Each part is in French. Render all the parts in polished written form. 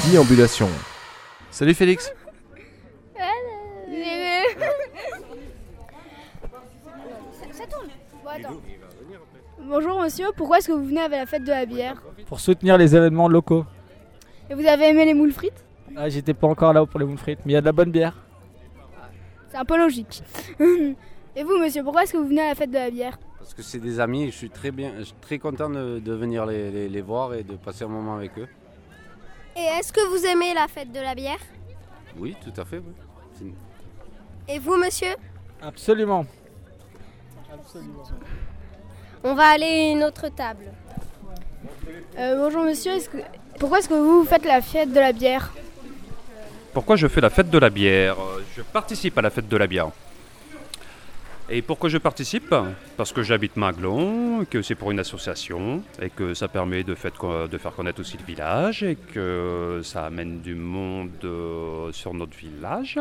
Déambulation. Salut Félix. Ça tourne. Bon, attends. Bonjour monsieur, pourquoi est-ce que vous venez à la fête de la bière? Pour soutenir les événements locaux. Et vous avez aimé les moules frites? Ah, j'étais pas encore là pour les moules frites, mais il y a de la bonne bière. C'est un peu logique. Et vous monsieur, pourquoi est-ce que vous venez à la fête de la bière? Parce que c'est des amis, je suis très content de venir les voir et de passer un moment avec eux. Et est-ce que vous aimez la fête de la bière? Oui, tout à fait. Oui. Et vous monsieur? Absolument. On va aller à une autre table. Bonjour monsieur, pourquoi est-ce que vous faites la fête de la bière? Pourquoi je fais la fête de la bière? Je participe à la fête de la bière. Et pourquoi je participe? Parce que j'habite Maglon, que c'est pour une association, et que ça permet de faire connaître aussi le village, et que ça amène du monde sur notre village.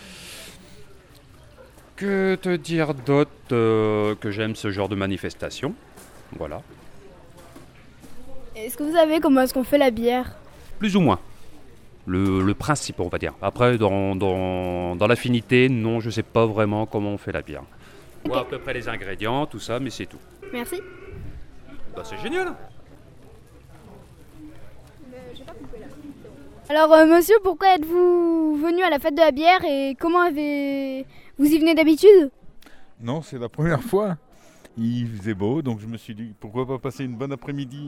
Que te dire d'autre? Que j'aime ce genre de manifestation. Voilà. Est-ce que vous savez comment est-ce qu'on fait la bière? Plus ou moins. Le principe, on va dire. Après, dans l'affinité, non, je ne sais pas vraiment comment on fait la bière. Je vois à peu près les ingrédients, tout ça, mais c'est tout. Merci. Bah, c'est génial. Alors monsieur, pourquoi êtes-vous venu à la fête de la bière et comment vous y venez d'habitude? Non, c'est la première fois. Il faisait beau, donc je me suis dit pourquoi pas passer une bonne après-midi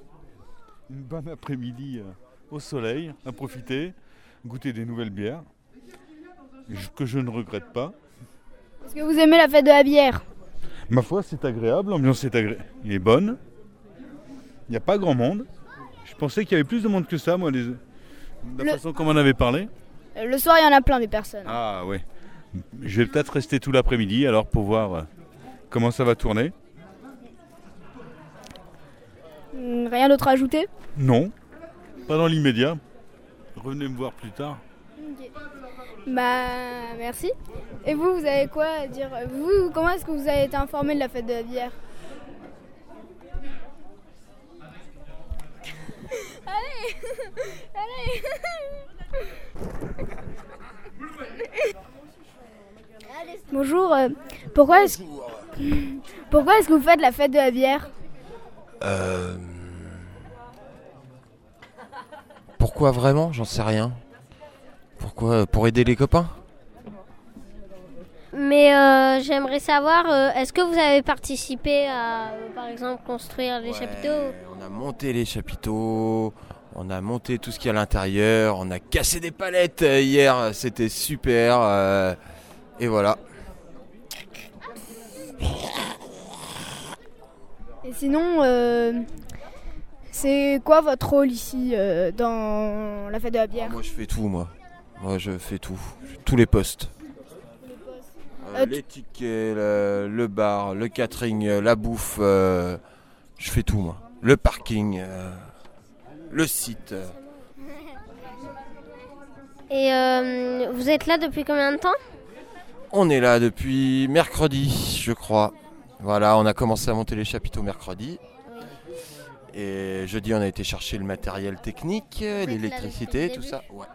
au soleil, à profiter, goûter des nouvelles bières, que je ne regrette pas. Est-ce que vous aimez la fête de la bière? Ma foi, c'est agréable, l'ambiance est bonne. Il n'y a pas grand monde. Je pensais qu'il y avait plus de monde que ça, moi, la façon qu'on m'en avait parlé. Le soir, il y en a plein des personnes. Ah ouais. Je vais peut-être rester tout l'après-midi alors pour voir comment ça va tourner. Rien d'autre à ajouter? Non, pas dans l'immédiat. Revenez me voir plus tard. Okay. Bah, merci. Et vous avez quoi à dire? Vous, comment est-ce que vous avez été informé de la fête de la bière? Allez. Bonjour, pourquoi est-ce que vous faites la fête de la bière? Pourquoi vraiment? J'en sais rien. Pourquoi? Pour aider les copains? Mais j'aimerais savoir, est-ce que vous avez participé à, par exemple, construire les chapiteaux? On a monté les chapiteaux, on a monté tout ce qu'il y a à l'intérieur, on a cassé des palettes hier, c'était super. Et voilà. Et sinon, c'est quoi votre rôle ici dans la fête de la bière? Moi je fais tout, moi je fais tout. Tous les postes. Les tickets, le bar, le catering, la bouffe, je fais tout moi. Le parking, le site. Et vous êtes là depuis combien de temps? On est là depuis mercredi, je crois. Voilà, on a commencé à monter les chapiteaux mercredi. Et jeudi, on a été chercher le matériel technique, l'électricité, tout ça. Ouais.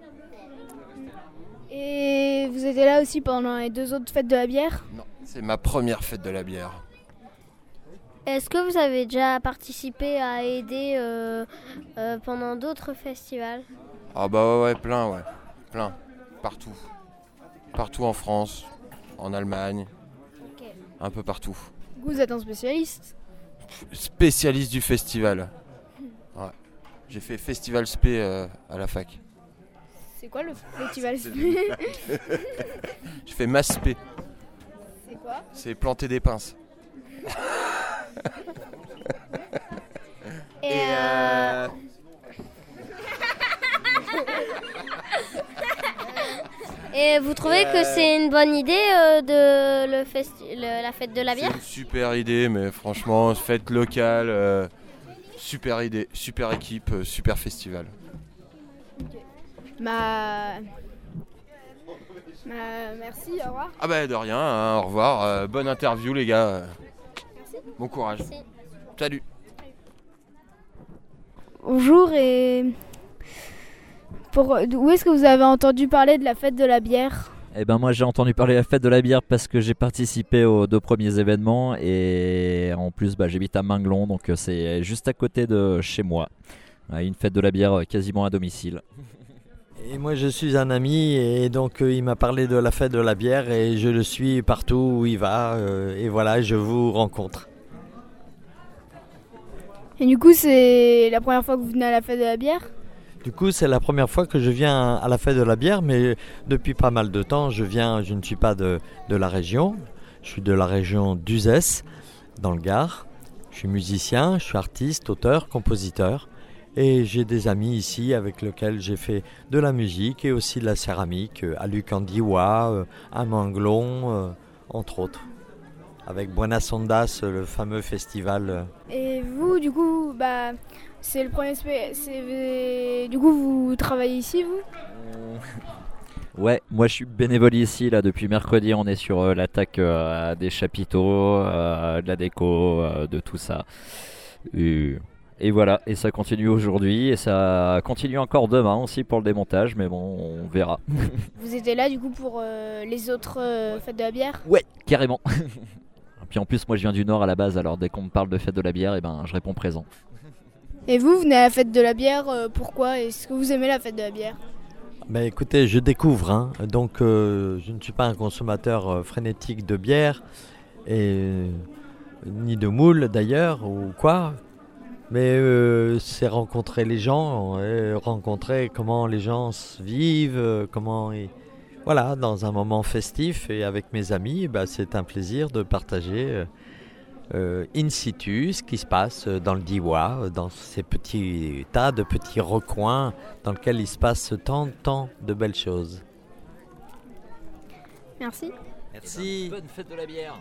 Et vous étiez là aussi pendant les 2 autres fêtes de la bière? Non, c'est ma première fête de la bière. Est-ce que vous avez déjà participé à aider pendant d'autres festivals? Ah bah ouais, plein. Partout. Partout en France, en Allemagne, Okay. Un peu partout. Vous êtes un spécialiste? Spécialiste du festival. Ouais. J'ai fait festival spé à la fac. C'est quoi le festival? J'ai fait masse spé. C'est quoi? C'est planter des pinces. Et vous trouvez que c'est une bonne idée de la fête de la bière? C'est une super idée, mais franchement, fête locale, super idée, super équipe, super festival. Merci, au revoir. Ah bah de rien, hein, au revoir, bonne interview les gars. Merci. Bon courage. Merci. Bonjour, et Où est-ce que vous avez entendu parler de la fête de la bière ? Eh ben moi j'ai entendu parler de la fête de la bière parce que j'ai participé aux 2 premiers événements et en plus j'habite à Minglon, donc c'est juste à côté de chez moi. Une fête de la bière quasiment à domicile. Et moi je suis un ami et donc il m'a parlé de la fête de la bière et je le suis partout où il va et voilà, je vous rencontre. Et du coup, c'est la première fois que vous venez à la fête de la bière ? Du coup, c'est la première fois que je viens à la fête de la bière, mais depuis pas mal de temps, je ne suis pas de la région. Je suis de la région d'Uzès, dans le Gard. Je suis musicien, je suis artiste, auteur, compositeur. Et j'ai des amis ici avec lesquels j'ai fait de la musique et aussi de la céramique, à Lucandiwa, à Manglon, entre autres. Avec Buenas Ondas, le fameux festival. Et vous, du coup, c'est le premier du coup, vous travaillez ici, vous ? Ouais, moi je suis bénévole ici, là depuis mercredi on est sur l'attaque des chapiteaux, de la déco, de tout ça. Et voilà, et ça continue aujourd'hui et ça continue encore demain aussi pour le démontage, mais bon, on verra. Vous étiez là du coup pour les autres fêtes de la bière ? Ouais, carrément. Puis en plus moi je viens du Nord à la base, alors dès qu'on me parle de fête de la bière, je réponds présent. Et vous venez à la fête de la bière, pourquoi ? Est-ce que vous aimez la fête de la bière ? Écoutez, je découvre, donc je ne suis pas un consommateur frénétique de bière, ni de moule d'ailleurs, ou quoi. Mais c'est rencontrer les gens, rencontrer comment les gens vivent, voilà, dans un moment festif et avec mes amis, c'est un plaisir de partager in situ ce qui se passe dans le Diois, dans ces petits tas de petits recoins dans lesquels il se passe tant de belles choses. Merci. Merci. Bonne fête de la bière.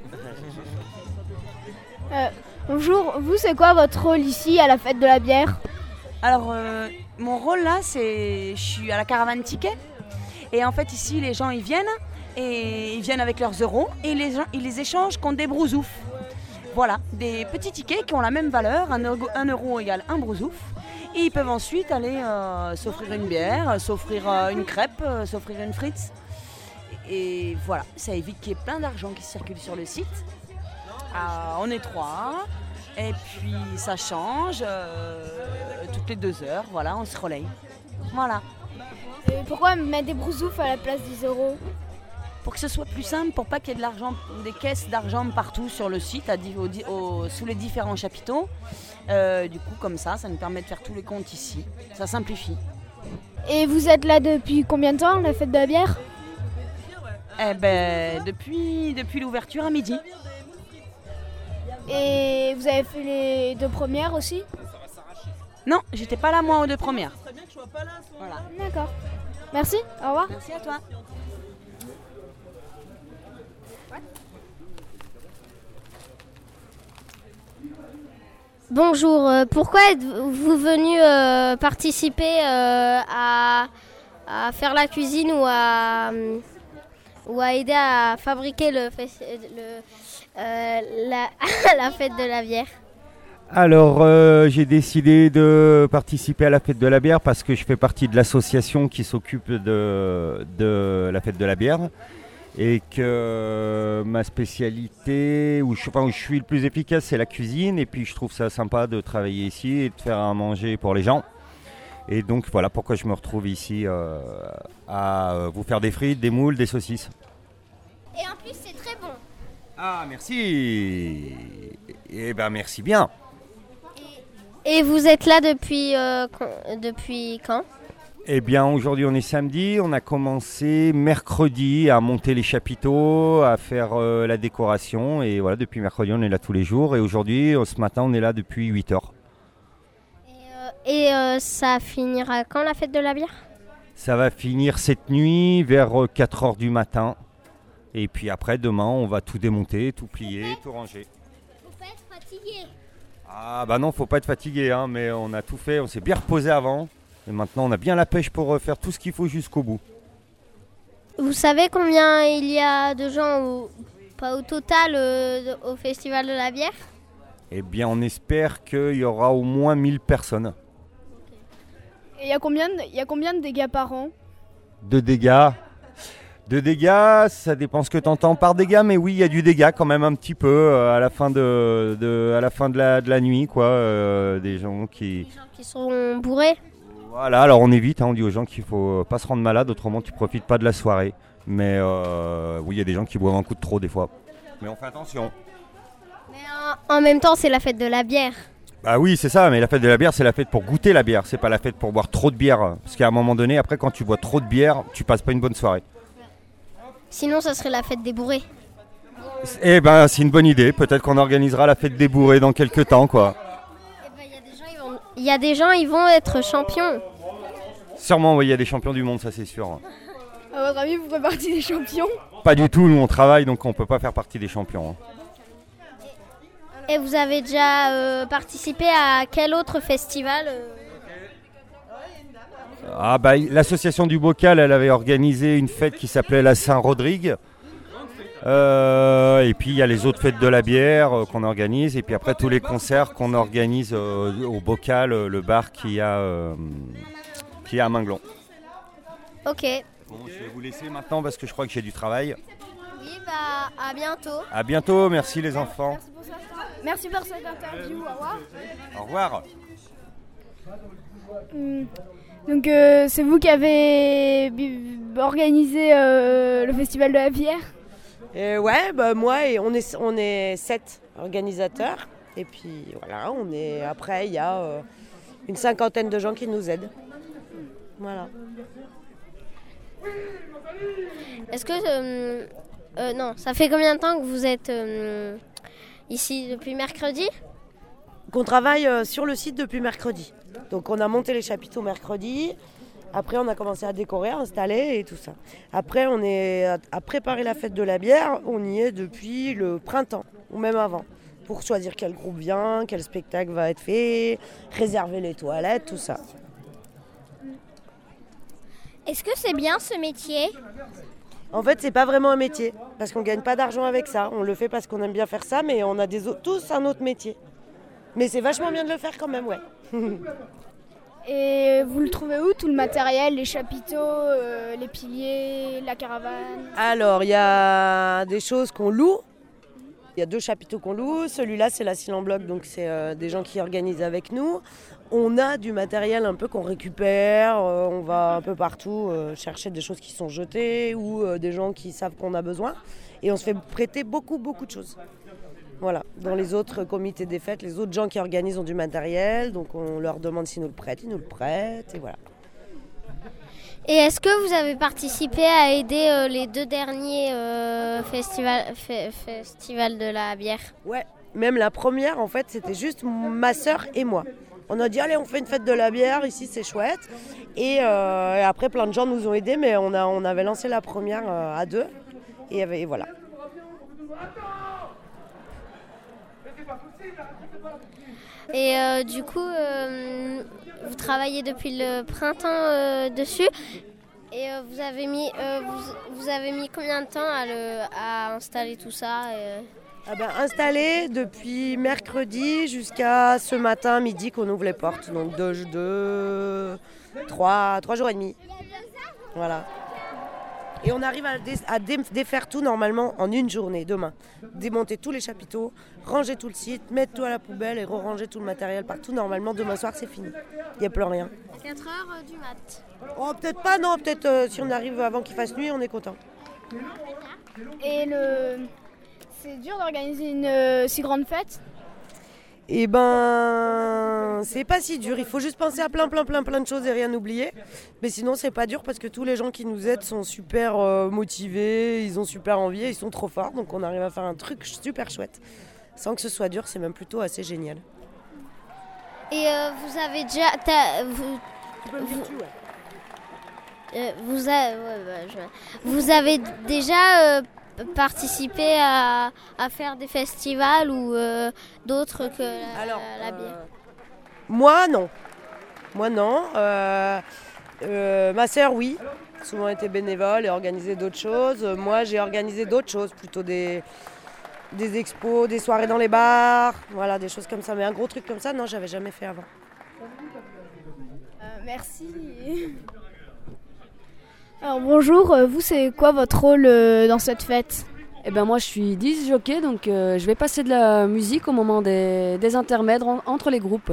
Bonjour, vous c'est quoi votre rôle ici à la fête de la bière ? Alors mon rôle là, je suis à la caravane ticket et en fait ici les gens ils viennent avec leurs euros et ils les échangent contre des brousoufs. Voilà, des petits tickets qui ont la même valeur, 1 euro égale 1 brousouf. Et ils peuvent ensuite aller s'offrir une bière, s'offrir une crêpe, s'offrir une frite. Et voilà, ça évite qu'il y ait plein d'argent qui circule sur le site. On est 3, et puis ça change toutes les 2 heures, voilà, on se relaye. Voilà. Et pourquoi mettre des brousoufs à la place des euros ? Pour que ce soit plus simple, pour pas qu'il y ait de l'argent, des caisses d'argent partout sur le site, sous les différents chapiteaux. Du coup, comme ça nous permet de faire tous les comptes ici. Ça simplifie. Et vous êtes là depuis combien de temps, la fête de la bière ? Depuis l'ouverture à midi. Et vous avez fait les 2 premières aussi ? Non, j'étais pas là moi aux 2 premières. Voilà. D'accord. Merci, au revoir. Merci à toi. Bonjour, pourquoi êtes-vous venu participer à faire la cuisine ou à aider à fabriquer la fête de la bière ? Alors, j'ai décidé de participer à la fête de la bière parce que je fais partie de l'association qui s'occupe de la fête de la bière et que ma spécialité, où je suis le plus efficace, c'est la cuisine, et puis je trouve ça sympa de travailler ici et de faire à manger pour les gens. Et donc voilà pourquoi je me retrouve ici à vous faire des frites, des moules, des saucisses. Et en plus c'est très bon. Ah merci. Eh ben merci bien. Et vous êtes là depuis quand ? Eh bien aujourd'hui on est samedi, on a commencé mercredi à monter les chapiteaux, à faire la décoration, et voilà, depuis mercredi on est là tous les jours, et aujourd'hui ce matin on est là depuis 8 heures. Et ça finira quand la fête de la bière ? Ça va finir cette nuit vers 4 heures du matin, et puis après demain on va tout démonter, tout plier, tout ranger. Faut pas être fatigué. Ah bah non, faut pas être fatigué, hein, mais on a tout fait, on s'est bien reposé avant. Et maintenant, on a bien la pêche pour faire tout ce qu'il faut jusqu'au bout. Vous savez combien il y a de gens pas au total au Festival de la bière ? Eh bien, on espère qu'il y aura au moins 1000 personnes. Et il y a combien de dégâts par an? De dégâts, ça dépend ce que tu entends par dégâts, mais oui, il y a du dégât quand même un petit peu à la fin de la nuit, quoi. Des gens qui sont bourrés. Voilà, alors on évite, on dit aux gens qu'il faut pas se rendre malade, autrement tu profites pas de la soirée. Mais oui, il y a des gens qui boivent un coup de trop des fois. Mais on fait attention. Mais en même temps, c'est la fête de la bière. Bah oui, c'est ça, mais la fête de la bière, c'est la fête pour goûter la bière, c'est pas la fête pour boire trop de bière. Parce qu'à un moment donné, après, quand tu bois trop de bière, tu passes pas une bonne soirée. Sinon, ça serait la fête des bourrés. Eh ben, c'est une bonne idée. Peut-être qu'on organisera la fête des bourrés dans quelques temps, quoi. Il y a des gens, ils vont être champions. Sûrement, oui, il y a des champions du monde, ça c'est sûr. À votre avis, vous ferez partie des champions? Pas du tout, nous on travaille, donc on peut pas faire partie des champions. Et vous avez déjà participé à quel autre festival Ah bah, l'association du Bocal, elle avait organisé une fête qui s'appelait la Saint-Rodrigue. Et puis il y a les autres fêtes de la bière qu'on organise. Et puis après tous les concerts qu'on organise au Bocal, le bar qui y a à Minglon. Ok. Bon, je vais vous laisser maintenant parce que je crois que j'ai du travail. Oui, bah à bientôt. À bientôt, merci les enfants. Merci pour cette interview, au revoir. Au revoir. Donc c'est vous qui avez organisé le festival de la bière? Ouais, bah moi et on est 7 organisateurs et puis voilà, après il y a une 50aine de gens qui nous aident. Voilà. Est-ce que non, ça fait combien de temps que vous êtes ici depuis mercredi? Qu'on travaille sur le site depuis mercredi. Donc on a monté les chapiteaux mercredi. Après, on a commencé à décorer, à installer et tout ça. Après, on est à préparer la fête de la bière. On y est depuis le printemps, ou même avant, pour choisir quel groupe vient, quel spectacle va être fait, réserver les toilettes, tout ça. Est-ce que c'est bien ce métier? En fait, c'est pas vraiment un métier, parce qu'on gagne pas d'argent avec ça. On le fait parce qu'on aime bien faire ça, mais on a tous un autre métier. Mais c'est vachement bien de le faire quand même, ouais. Et vous le trouvez où, tout le matériel, les chapiteaux, les piliers, la caravane? Alors, il y a des choses qu'on loue. Il y a 2 chapiteaux qu'on loue. Celui-là, c'est l'asile en bloc, donc c'est des gens qui organisent avec nous. On a du matériel un peu qu'on récupère. On va un peu partout chercher des choses qui sont jetées ou des gens qui savent qu'on a besoin. Et on se fait prêter beaucoup de choses. Voilà, dans les autres comités des fêtes, les autres gens qui organisent ont du matériel, donc on leur demande s'ils nous le prêtent, ils nous le prêtent, et voilà. Et est-ce que vous avez participé à aider les 2 derniers festivals de la bière? Ouais, même la première, en fait, c'était juste ma sœur et moi. On a dit, allez, on fait une fête de la bière, ici c'est chouette. Et après, plein de gens nous ont aidés, mais on avait lancé la première à 2, et voilà. Et du coup, vous travaillez depuis le printemps dessus. Et vous avez mis combien de temps à installer tout ça Installé depuis mercredi jusqu'à ce matin midi qu'on ouvre les portes. Donc 3 jours et demi. Voilà. Et on arrive à défaire tout normalement en une journée, demain. Démonter tous les chapiteaux, ranger tout le site, mettre tout à la poubelle et ranger tout le matériel partout. Normalement, demain soir, c'est fini. Il n'y a plus rien. À 4 heures du mat. Oh, peut-être pas, non. Peut-être si on arrive avant qu'il fasse nuit, on est content. Et c'est dur d'organiser une si grande fête? Eh ben, c'est pas si dur. Il faut juste penser à plein de choses et rien oublier. Mais sinon, c'est pas dur parce que tous les gens qui nous aident sont super motivés, ils ont super envie et ils sont trop forts. Donc on arrive à faire un truc super chouette. Sans que ce soit dur, c'est même plutôt assez génial. Et vous avez déjà... Vous avez déjà participer à faire des festivals ou d'autres que la bière? Moi non. Ma sœur oui, souvent été bénévole et organisé d'autres choses. Moi j'ai organisé d'autres choses, plutôt des expos, des soirées dans les bars, voilà, des choses comme ça. Mais un gros truc comme ça, non, j'avais jamais fait avant. Merci. Alors bonjour, vous c'est quoi votre rôle dans cette fête ? Eh ben moi je suis disc jockey, donc je vais passer de la musique au moment des intermèdes entre les groupes.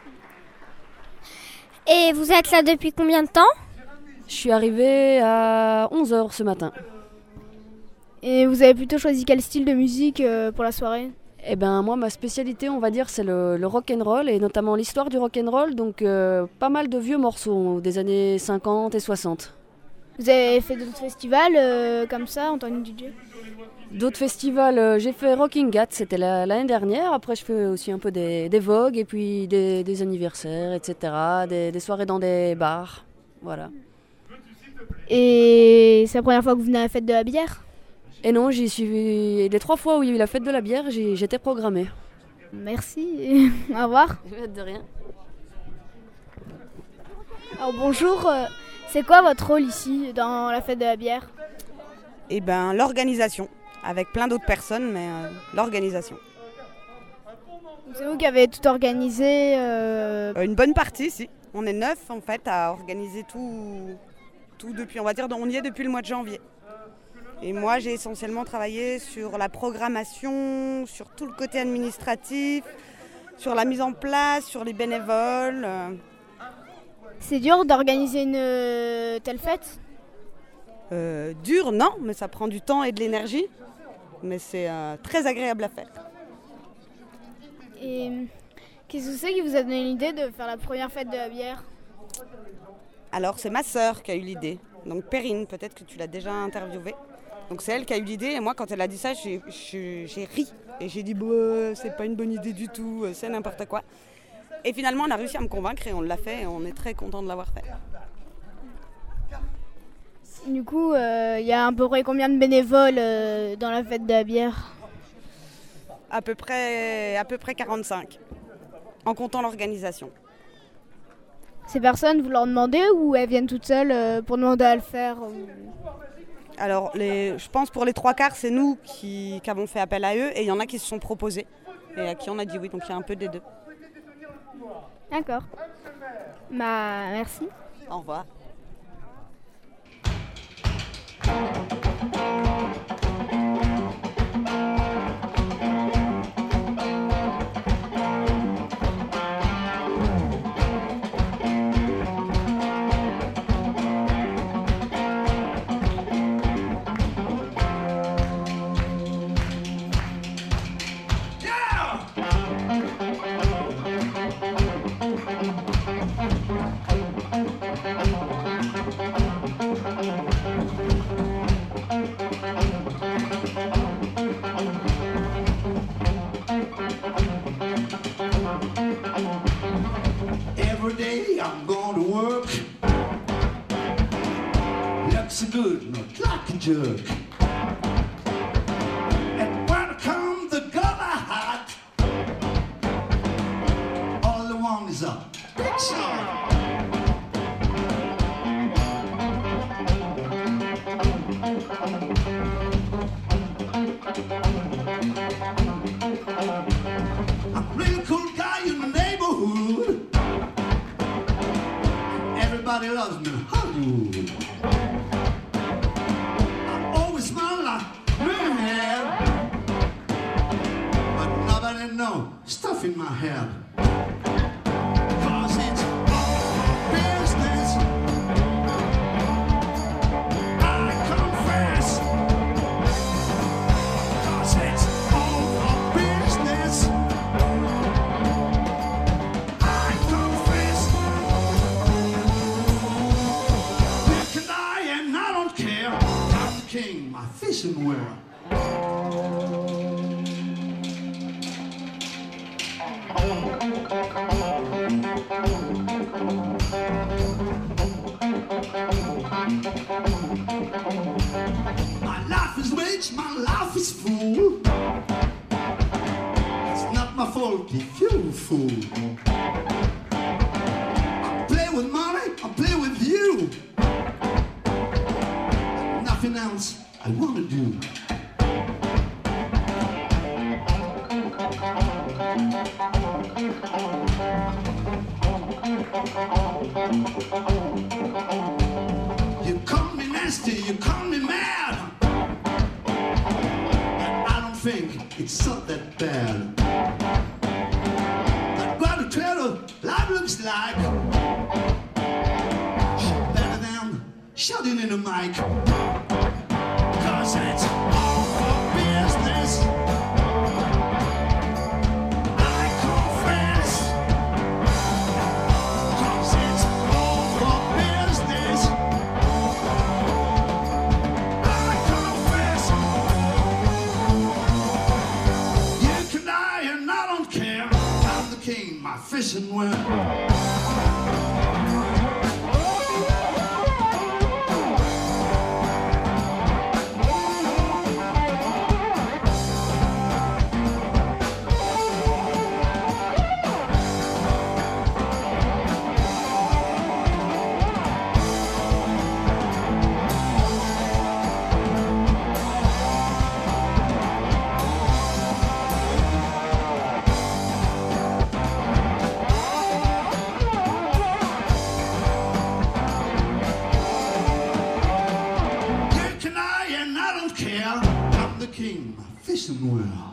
Et vous êtes là depuis combien de temps ? Je suis arrivée à 11h ce matin. Et vous avez plutôt choisi quel style de musique pour la soirée ? Eh ben moi ma spécialité on va dire c'est le rock'n'roll et notamment l'histoire du rock'n'roll, donc pas mal de vieux morceaux des années 50 et 60. Vous avez fait d'autres festivals comme ça en tant que DJ ? D'autres festivals, j'ai fait Rocking Gat, c'était l'année dernière. Après, je fais aussi un peu des vogues et puis des anniversaires, etc. Des soirées dans des bars. Voilà. Et c'est la première fois que vous venez à la fête de la bière ? Et non, j'y suis. Les 3 fois où il y a eu la fête de la bière, j'étais programmée. Merci. Au revoir. De rien. Alors bonjour, c'est quoi votre rôle ici dans la fête de la bière ? Eh ben l'organisation. Avec plein d'autres personnes, mais l'organisation. C'est vous qui avez tout organisé Une bonne partie, si. On est 9 en fait à organiser tout depuis, on va dire, on y est depuis le mois de janvier. Et moi j'ai essentiellement travaillé sur la programmation, sur tout le côté administratif, sur la mise en place, sur les bénévoles. C'est dur d'organiser une telle fête ? Dur, non, mais ça prend du temps et de l'énergie. Mais c'est très agréable à faire. Et qu'est-ce que c'est qui vous a donné l'idée de faire la première fête de la bière ? Alors c'est ma sœur qui a eu l'idée. Donc Perrine, peut-être que tu l'as déjà interviewée. Donc c'est elle qui a eu l'idée et moi quand elle a dit ça, j'ai ri. Et j'ai dit c'est pas une bonne idée du tout, c'est n'importe quoi. Et finalement on a réussi à me convaincre et on l'a fait et on est très content de l'avoir fait. Du coup, il y a à peu près combien de bénévoles dans la fête de la bière ? À peu près 45, en comptant l'organisation. Ces personnes, vous leur demandez ou elles viennent toutes seules pour demander à le faire ? Alors, je pense pour les 3/4, c'est nous qui avons fait appel à eux et il y en a qui se sont proposés et à qui on a dit oui, donc il y a un peu des deux. D'accord. Merci. Au revoir. Every day I'm going to work. Looks good, not like a jerk. And when I come the gun I had, all I want is a big shot. I'm a real cool guy in the neighborhood. Everybody loves me in Hollywood. I always smile like man, but nobody know stuff in my head. 'Cause it's all business. I confess. 'Cause it's all business. I confess. Can I and I don't care. I'm the king, my fishing wear. My life is rich, my life is full. It's not my fault if you're a fool. I play with money, I play with you. Nothing else I wanna do. You call me nasty, you call me mad, but I don't think it's not that bad. But what a trailer life looks like, better than shouting in the mic, 'cause it's all for business. I confess, 'cause it's all for business. I confess. You can lie and I don't care. I'm the king, my fishing well. I'm the king, my fishing well.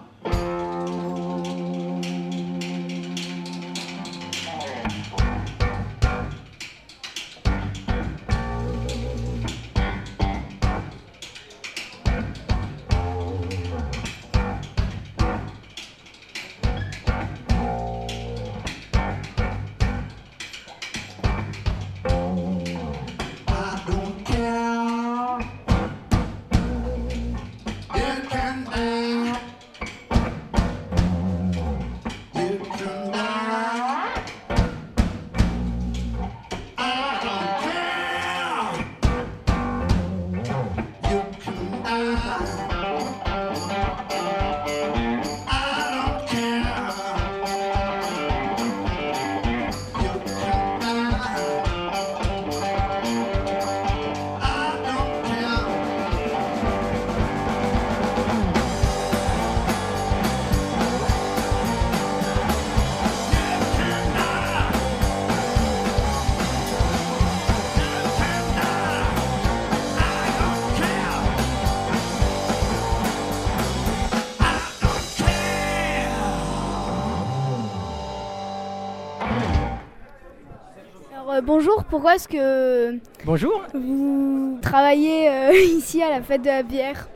Bonjour, pourquoi est-ce que Bonjour. Vous travaillez ici à la fête de la bière?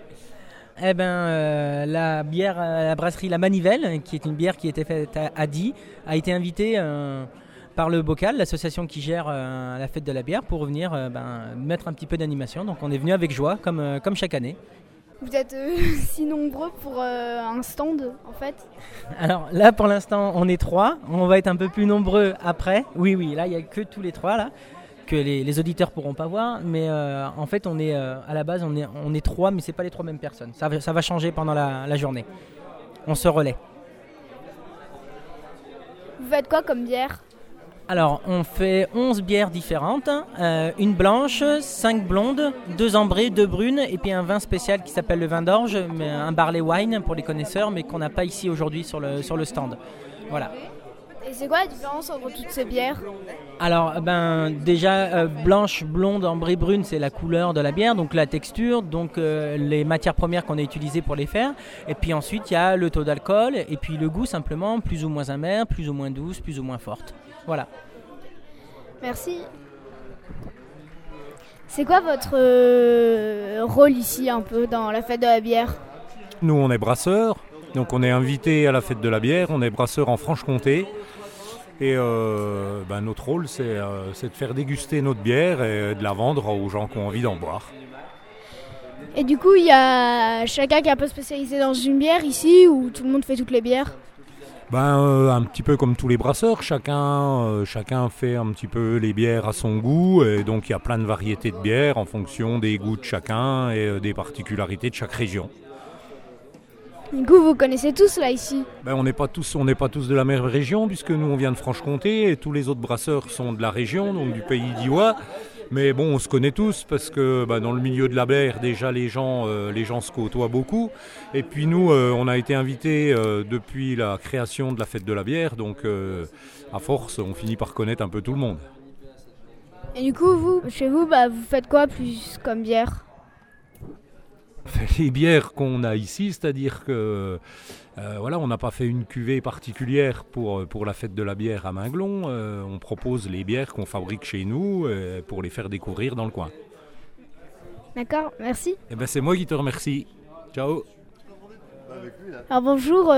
Eh ben, la bière, la brasserie La Manivelle, qui est une bière qui était faite à Die, a été invitée par le Bocal, l'association qui gère la fête de la bière, pour venir mettre un petit peu d'animation. Donc on est venu avec joie, comme chaque année. Vous êtes si nombreux pour un stand, en fait? Alors là, pour l'instant, on est 3. On va être un peu plus nombreux après. Oui, là, il n'y a que tous les 3, là, que les auditeurs ne pourront pas voir. Mais en fait, on est à la base, on est 3, mais ce n'est pas les 3 mêmes personnes. Ça va changer pendant la journée. On se relaie. Vous faites quoi comme bière? Alors, on fait 11 bières différentes, une blanche, 5 blondes, 2 ambrées, 2 brunes, et puis un vin spécial qui s'appelle le vin d'orge, un barley wine pour les connaisseurs, mais qu'on n'a pas ici aujourd'hui sur le stand. Voilà. Et c'est quoi la différence entre toutes ces bières? Alors, déjà, blanche, blonde, ambrée, brune, c'est la couleur de la bière, donc la texture, donc les matières premières qu'on a utilisées pour les faire. Et puis ensuite, il y a le taux d'alcool, et puis le goût simplement, plus ou moins amer, plus ou moins douce, plus ou moins forte. Voilà. Merci. C'est quoi votre rôle ici un peu dans la fête de la bière? Nous on est brasseurs, donc on est invités à la fête de la bière, on est brasseurs en Franche-Comté. Et notre rôle c'est de faire déguster notre bière et de la vendre aux gens qui ont envie d'en boire. Et du coup il y a chacun qui est un peu spécialisé dans une bière ici ou tout le monde fait toutes les bières? Un petit peu comme tous les brasseurs, chacun fait un petit peu les bières à son goût, et donc il y a plein de variétés de bières en fonction des goûts de chacun et des particularités de chaque région. Du coup, vous connaissez tous là ici? On n'est pas tous de la même région, puisque nous on vient de Franche-Comté et tous les autres brasseurs sont de la région, donc du pays d'Iwa. Mais bon, on se connaît tous parce que dans le milieu de la bière, déjà les gens se côtoient beaucoup. Et puis nous, on a été invités depuis la création de la fête de la bière, donc à force, on finit par connaître un peu tout le monde. Et du coup, vous, chez vous, vous faites quoi plus comme bière? Les bières qu'on a ici, c'est-à-dire que on n'a pas fait une cuvée particulière pour la fête de la bière à Minglon. On propose les bières qu'on fabrique chez nous pour les faire découvrir dans le coin. D'accord, merci. Eh ben, c'est moi qui te remercie. Ciao. Alors bonjour.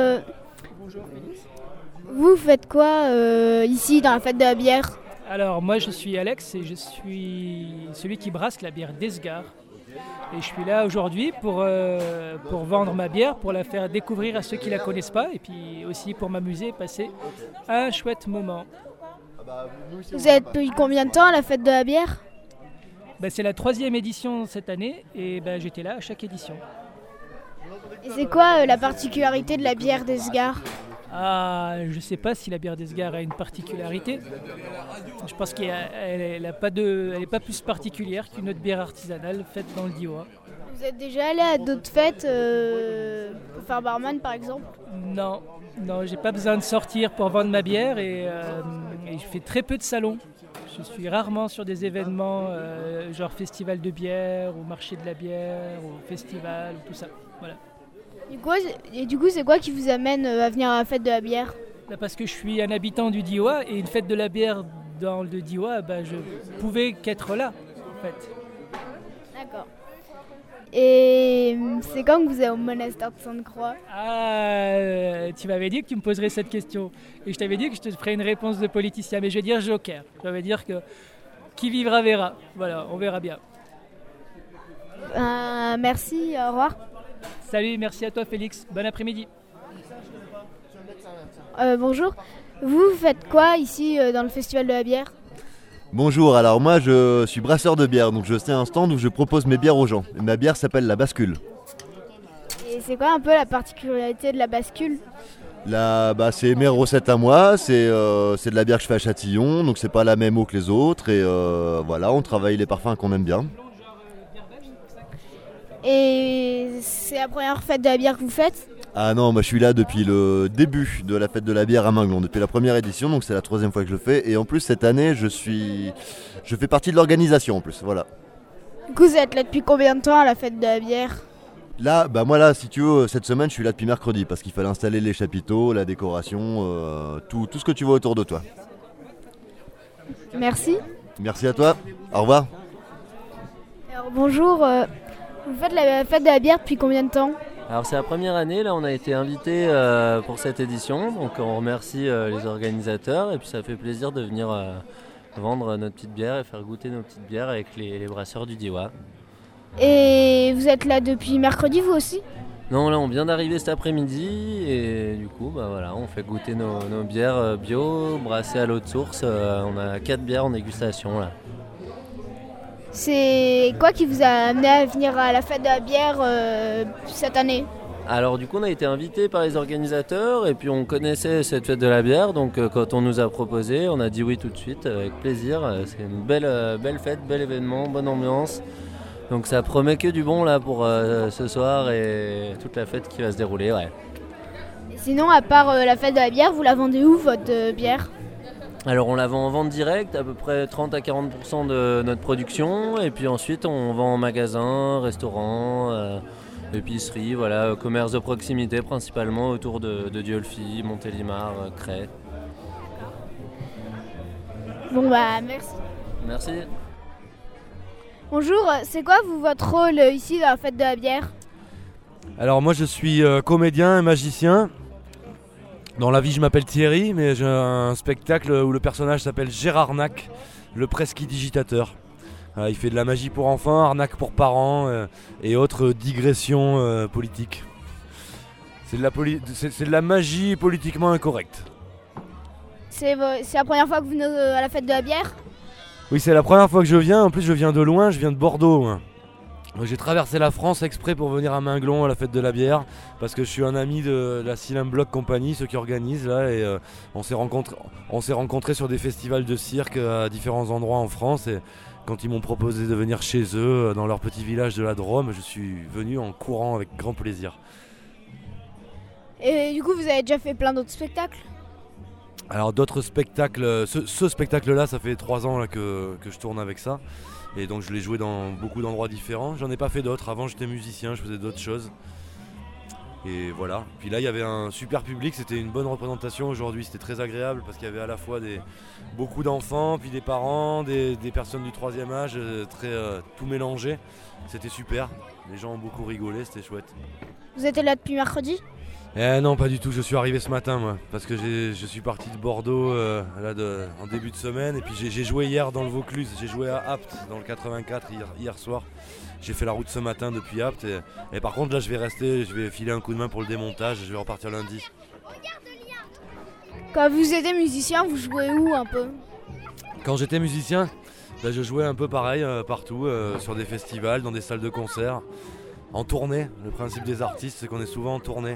Vous faites quoi ici dans la fête de la bière? Alors moi je suis Alex et je suis celui qui brasse la bière d'Esgard. Et je suis là aujourd'hui pour vendre ma bière, pour la faire découvrir à ceux qui ne la connaissent pas et puis aussi pour m'amuser et passer un chouette moment. Vous êtes depuis combien de temps à la fête de la bière? C'est la 3e édition cette année et j'étais là à chaque édition. Et c'est quoi la particularité de la bière d'Esgard? Je ne sais pas si la bière d'Esgard a une particularité. Je pense qu'elle n'est pas plus particulière qu'une autre bière artisanale faite dans le Diois. Vous êtes déjà allé à d'autres fêtes pour faire barman par exemple? Non, j'ai pas besoin de sortir pour vendre ma bière et je fais très peu de salons. Je suis rarement sur des événements genre festival de bière ou marché de la bière ou festival ou tout ça. Voilà. Du coup, c'est quoi qui vous amène à venir à la fête de la bière? Parce que je suis un habitant du Diois et une fête de la bière dans le Diois, je pouvais qu'être là en fait. D'accord. Et c'est quand que vous êtes au monastère de Sainte-Croix? Tu m'avais dit que tu me poserais cette question et je t'avais dit que je te ferais une réponse de politicien, mais je vais dire joker. Je vais dire que qui vivra verra. Voilà, on verra bien. Merci, au revoir. Salut, merci à toi Félix. Bon après-midi. Bonjour. Vous faites quoi ici dans le festival de la bière? Bonjour, alors moi je suis brasseur de bière, donc je sais un stand où je propose mes bières aux gens. Et ma bière s'appelle la Bascule. Et c'est quoi un peu la particularité de la Bascule? C'est mes recettes à moi, c'est de la bière que je fais à Châtillon, donc c'est pas la même eau que les autres. Et on travaille les parfums qu'on aime bien. Et c'est la première fête de la bière que vous faites? Ah non, moi je suis là depuis le début de la fête de la bière à Minglon, depuis la première édition, donc c'est la 3e fois que je le fais. Et en plus cette année, je fais partie de l'organisation en plus, voilà. Du coup, vous êtes là depuis combien de temps à la fête de la bière? Là, moi si tu veux, cette semaine je suis là depuis mercredi parce qu'il fallait installer les chapiteaux, la décoration, tout ce que tu vois autour de toi. Merci. Merci à toi, au revoir. Alors bonjour, vous faites la fête de la bière depuis combien de temps? Alors c'est la première année, là on a été invité pour cette édition, donc on remercie les organisateurs et puis ça fait plaisir de venir vendre notre petite bière et faire goûter nos petites bières avec les brasseurs du Diois. Et vous êtes là depuis mercredi vous aussi? Non, là on vient d'arriver cet après-midi et du coup on fait goûter nos bières bio, brassées à l'eau de source. On a 4 bières en dégustation là. C'est quoi qui vous a amené à venir à la fête de la bière cette année? Alors du coup on a été invité par les organisateurs et puis on connaissait cette fête de la bière, donc quand on nous a proposé on a dit oui tout de suite avec plaisir. C'est une belle fête, bel événement, bonne ambiance. Donc ça promet que du bon là pour ce soir et toute la fête qui va se dérouler. Ouais. Et sinon à part la fête de la bière, vous la vendez où votre bière? Alors on la vend en vente directe, à peu près 30 à 40% de notre production, et puis ensuite on vend en magasin, restaurant, épicerie, commerce de proximité principalement autour de Dieulefit, Montélimar, Cray. Bon merci. Merci. Bonjour, c'est quoi votre rôle ici dans la fête de la bière? Alors moi je suis comédien et magicien. Dans la vie je m'appelle Thierry, mais j'ai un spectacle où le personnage s'appelle Gérard Nac, le prestidigitateur. Il fait de la magie pour enfants, arnaque pour parents et autres digressions politiques. C'est de la magie politiquement incorrecte. C'est la première fois que vous venez à la fête de la bière? Oui, c'est la première fois que je viens, en plus je viens de loin, je viens de Bordeaux. J'ai traversé la France exprès pour venir à Minglon à la fête de la bière parce que je suis un ami de la Silem Block Company, ceux qui organisent là, et on s'est rencontrés sur des festivals de cirque à différents endroits en France, et quand ils m'ont proposé de venir chez eux, dans leur petit village de la Drôme, je suis venu en courant avec grand plaisir. Et du coup, vous avez déjà fait plein d'autres spectacles? Alors d'autres spectacles, ce spectacle-là, ça fait 3 ans là, que je tourne avec ça. Et donc je l'ai joué dans beaucoup d'endroits différents. J'en ai pas fait d'autres. Avant j'étais musicien, je faisais d'autres choses. Et voilà. Puis là il y avait un super public, c'était une bonne représentation aujourd'hui. C'était très agréable parce qu'il y avait à la fois beaucoup d'enfants, puis des parents, des personnes du 3e âge, tout mélangé. C'était super. Les gens ont beaucoup rigolé, c'était chouette. Vous étiez là depuis mercredi? Non, pas du tout, je suis arrivé ce matin moi, parce que je suis parti de Bordeaux en début de semaine et puis j'ai joué hier dans le Vaucluse, j'ai joué à Apt dans le 84 hier soir. J'ai fait la route ce matin depuis Apt et par contre là je vais filer un coup de main pour le démontage, je vais repartir lundi. Quand vous étiez musicien, vous jouez où un peu? Quand j'étais musicien, je jouais un peu pareil partout, sur des festivals, dans des salles de concert, en tournée. Le principe des artistes c'est qu'on est souvent en tournée.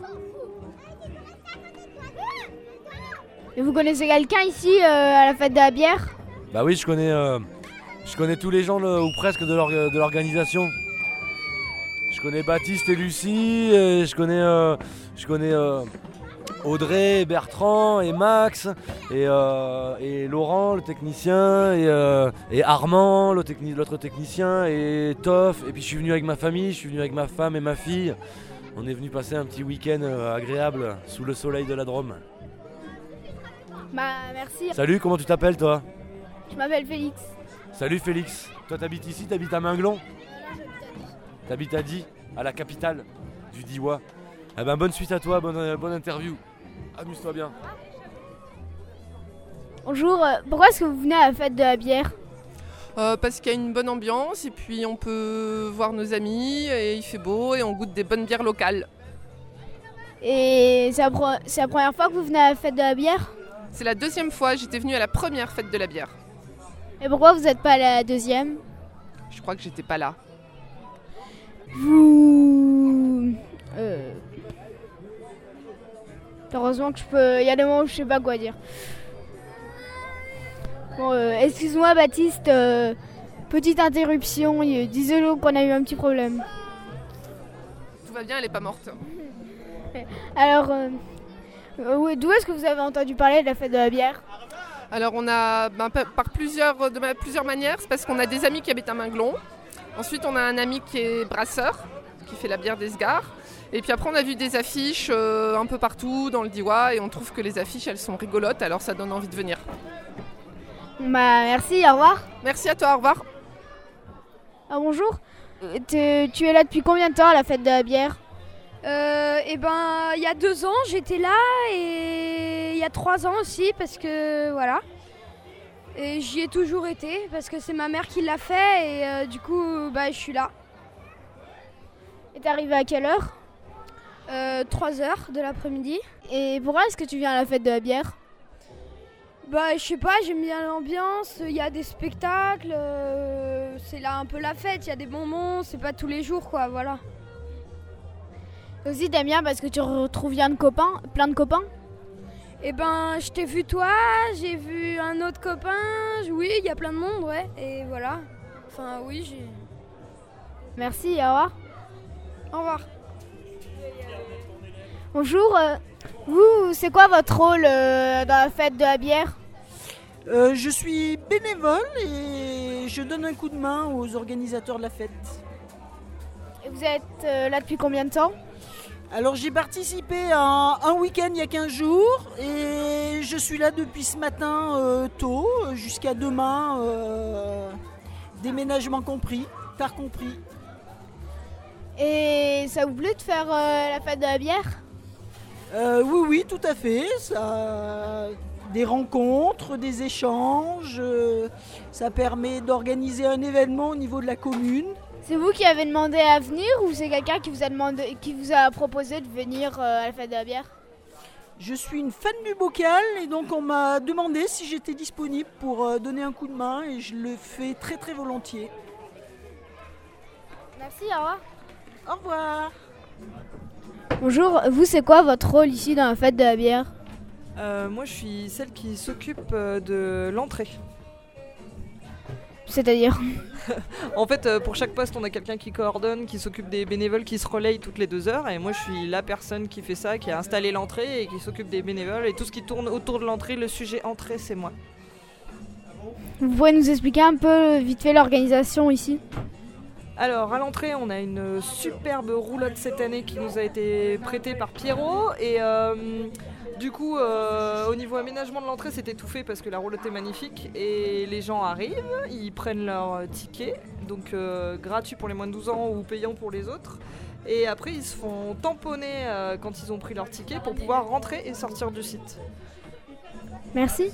Et vous connaissez quelqu'un ici à la fête de la bière? Bah oui, je connais tous les gens ou presque de l'organisation. Je connais Baptiste et Lucie, et je connais Audrey, Bertrand et Max et Laurent le technicien et Armand l'autre technicien et Toff. Et puis je suis venu avec ma famille, je suis venu avec ma femme et ma fille. On est venu passer un petit week-end agréable sous le soleil de la Drôme. Bah merci. Salut, comment tu t'appelles toi? Je m'appelle Félix. Salut Félix. Toi t'habites ici, t'habites à Minglon? T'habites à Die, à la capitale du Diois. Eh ben bonne suite à toi, bonne interview. Amuse-toi bien. Bonjour, pourquoi est-ce que vous venez à la fête de la bière? Parce qu'il y a une bonne ambiance et puis on peut voir nos amis et il fait beau et on goûte des bonnes bières locales. Et c'est la première fois que vous venez à la fête de la bière? C'est la 2e fois, j'étais venue à la première fête de la bière. Et pourquoi vous n'êtes pas à la 2e? Je crois que j'étais pas là. Heureusement que il y a des moments où je sais pas quoi dire. Bon, excuse-moi Baptiste, petite interruption, disons qu'on a eu un petit problème. Tout va bien, elle est pas morte. Alors, d'où est-ce que vous avez entendu parler de la fête de la bière? Alors on a par plusieurs manières, c'est parce qu'on a des amis qui habitent à Minglon. Ensuite on a un ami qui est brasseur, qui fait la bière d'Esgard. Et puis après on a vu des affiches un peu partout dans le Diois et on trouve que les affiches elles sont rigolotes, alors ça donne envie de venir. Bah merci, au revoir. Merci à toi, au revoir. Ah, bonjour, tu es là depuis combien de temps à la fête de la bière? Il y a 2 ans j'étais là et il y a 3 ans aussi parce que voilà. Et j'y ai toujours été parce que c'est ma mère qui l'a fait et du coup je suis là. Et t'es arrivé à quelle heure? 3h de l'après-midi. Et pourquoi est-ce que tu viens à la fête de la bière? Je sais pas, j'aime bien l'ambiance, il y a des spectacles, c'est là un peu la fête, il y a des bonbons, c'est pas tous les jours quoi, voilà. Aussi t'aimes bien parce que tu retrouves plein de copains? Je t'ai vu toi, j'ai vu un autre copain, oui, il y a plein de monde, ouais, et voilà. Enfin, oui, j'ai... Merci, au revoir. Au revoir. Bonjour, vous, c'est quoi votre rôle dans la fête de la bière? Je suis bénévole et je donne un coup de main aux organisateurs de la fête. Et vous êtes là depuis combien de temps? Alors j'ai participé à un week-end il y a 15 jours et je suis là depuis ce matin tôt jusqu'à demain, déménagement compris, tard compris. Et ça vous plaît de faire la fête de la bière? Oui, tout à fait. Ça, des rencontres, des échanges, ça permet d'organiser un événement au niveau de la commune. C'est vous qui avez demandé à venir ou c'est quelqu'un qui vous a proposé de venir à la fête de la bière? Je suis une fan du bocal et donc on m'a demandé si j'étais disponible pour donner un coup de main et je le fais très très volontiers. Merci, au revoir. Au revoir. Bonjour, vous c'est quoi votre rôle ici dans la fête de la bière? Moi je suis celle qui s'occupe de l'entrée. C'est-à-dire? En fait, pour chaque poste, on a quelqu'un qui coordonne, qui s'occupe des bénévoles qui se relayent toutes les 2 heures. Et moi, je suis la personne qui fait ça, qui a installé l'entrée et qui s'occupe des bénévoles. Et tout ce qui tourne autour de l'entrée, le sujet entrée, c'est moi. Vous pouvez nous expliquer un peu vite fait l'organisation ici? Alors, à l'entrée, on a une superbe roulotte cette année qui nous a été prêtée par Pierrot. Et du coup, au niveau aménagement de l'entrée, c'était tout fait parce que la roulotte est magnifique. Et les gens arrivent, ils prennent leur ticket, donc gratuit pour les moins de 12 ans ou payant pour les autres. Et après, ils se font tamponner quand ils ont pris leur ticket pour pouvoir rentrer et sortir du site. Merci.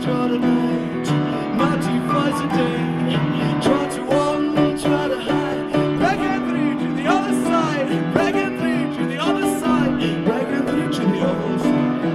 try tonight, not too fast a day. Try to run, try to hide, breaking through to the other side, breaking through to the other side, breaking through to the other side.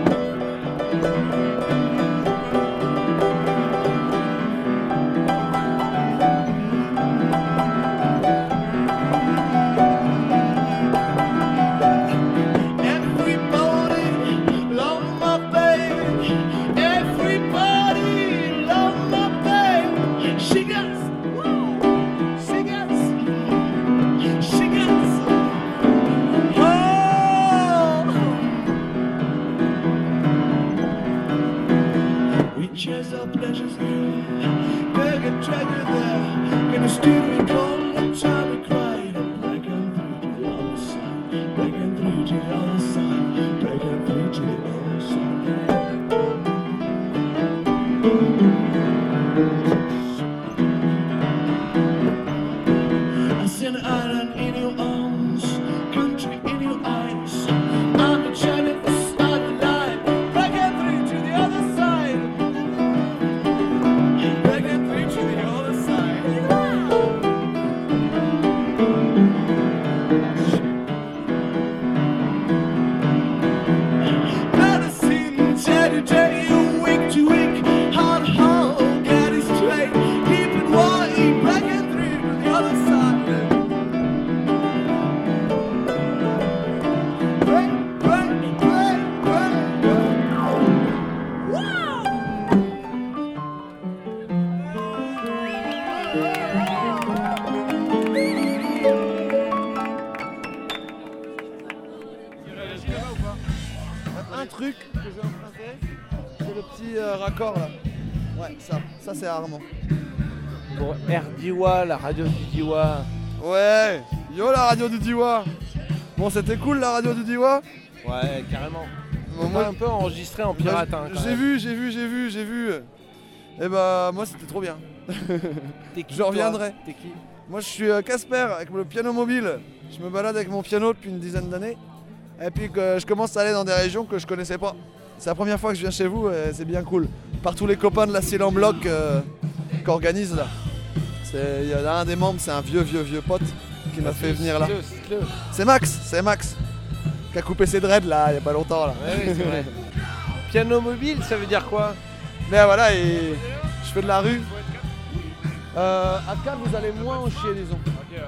Chase our pleasures here, beg and drag her there. Gonna steal me cold and try to cry. Breaking through to the other side, breaking through to the other side, breaking through to the other side. I see an island in your arms, country in your eyes. I'm the channel for start the line, breaking through to the other side. Un truc que j'ai emprunté, c'est le petit raccord là. Ouais, ça c'est Armand. Pour RDIWA, la radio du Diwa. Ouais, yo la radio du Diwa. Bon, c'était cool la radio du Diwa. Ouais, carrément. Bon, moi un peu enregistré en pirate. Bah, hein, j'ai vu. Et bah moi c'était trop bien. Je reviendrai. T'es qui? Moi je suis Casper avec le piano mobile. Je me balade avec mon piano depuis une dizaine d'années. Et puis que je commence à aller dans des régions que je connaissais pas. C'est la première fois que je viens chez vous et c'est bien cool. Par tous les copains de la Cile en bloc qu'organise là. Il y en a un des membres, c'est un vieux pote qui m'a fait venir là. C'est Max qui a coupé ses dreads là il y a pas longtemps là. Ouais, oui, c'est vrai. Piano mobile, ça veut dire quoi? Mais voilà, et je fais de la rue. À 4 vous allez moins en chier disons.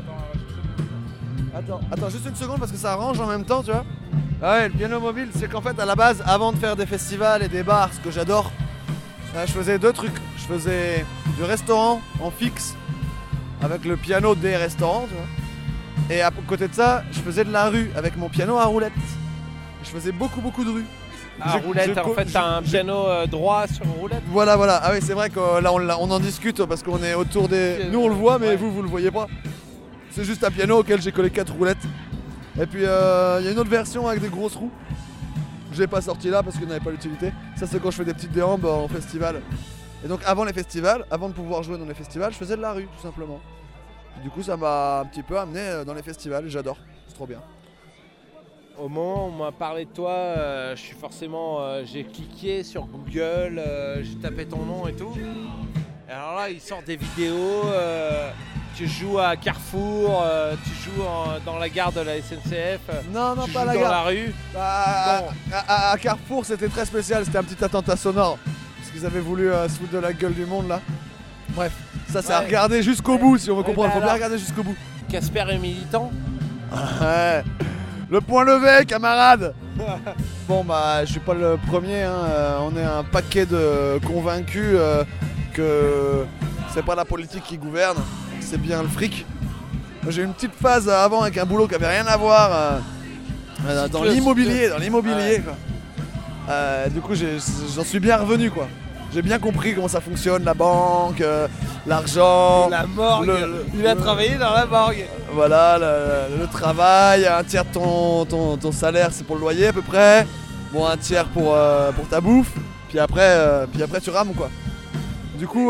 Attends, juste une seconde parce que ça arrange en même temps, tu vois. Ah ouais, le piano mobile, c'est qu'en fait, à la base, avant de faire des festivals et des bars, ce que j'adore, je faisais deux trucs. Je faisais du restaurant en fixe, avec le piano des restaurants, tu vois. Et à côté de ça, je faisais de la rue, avec mon piano à roulette. Je faisais beaucoup de rue. Roulette, en fait, t'as un piano droit sur roulette. Voilà. Ah oui, c'est vrai que là, on en discute parce qu'on est autour des... Nous, on le voit, mais vous le voyez pas. C'est juste un piano auquel j'ai collé 4 roulettes. Et puis il y a une autre version avec des grosses roues. Je l'ai pas sorti là parce qu'il n'avait pas l'utilité. Ça c'est quand je fais des petites déambes en festival. Et donc avant les festivals, avant de pouvoir jouer dans les festivals, je faisais de la rue tout simplement. Et du coup ça m'a un petit peu amené dans les festivals et j'adore. C'est trop bien. Au moment où on m'a parlé de toi, j'ai cliqué sur Google, j'ai tapé ton nom et tout. Et alors là il sort des vidéos. Tu joues à Carrefour, tu joues dans la gare de la SNCF, non, tu pas joues la dans gare. la rue. À Carrefour c'était très spécial, c'était un petit attentat sonore. Parce qu'ils avaient voulu se foutre de la gueule du monde là. Bref, ça c'est à regarder jusqu'au bout si on veut comprendre, faut bien regarder jusqu'au bout. Casper est militant. Ouais. Le point levé camarade. Bon bah je suis pas le premier, hein. On est un paquet de convaincus que c'est pas la politique qui gouverne. C'est bien le fric. Moi, j'ai eu une petite phase avant avec un boulot qui avait rien à voir dans l'immobilier. Ouais. Quoi. Du coup, j'en suis bien revenu quoi. J'ai bien compris comment ça fonctionne, la banque, l'argent. La morgue. Il a travaillé dans la morgue. Voilà, le travail, un tiers de ton salaire c'est pour le loyer à peu près. Bon, un tiers pour ta bouffe. Puis après tu rames quoi. Du coup.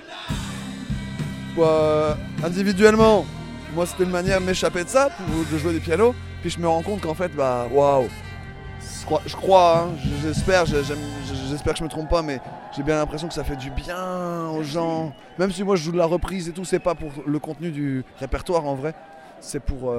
Individuellement, moi c'était une manière de m'échapper de ça, de jouer des pianos, puis je me rends compte qu'en fait, bah waouh, Je crois, hein, j'espère que je me trompe pas, mais j'ai bien l'impression que ça fait du bien aux gens. Même si moi je joue de la reprise et tout, c'est pas pour le contenu du répertoire en vrai, c'est pour